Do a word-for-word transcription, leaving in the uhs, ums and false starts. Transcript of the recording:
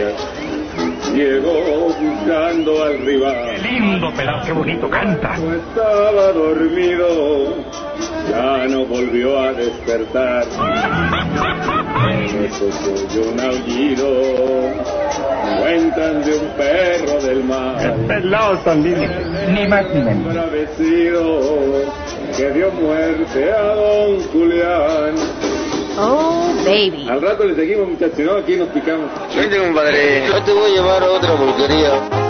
estrellas. Llegó buscando al rival. ¡Qué lindo pedazo, qué bonito canta! No estaba dormido, ya no volvió a despertar. Eso oyó un aullido, cuentan de un perro del mar. ¡Qué pelado también! Ni más ni menos. Agradecido que dio muerte a don Julián. Oh, baby. Al rato le seguimos, muchachos, ¿no? Aquí nos picamos. Vente, compadre. Yo te voy a llevar a otra porquería.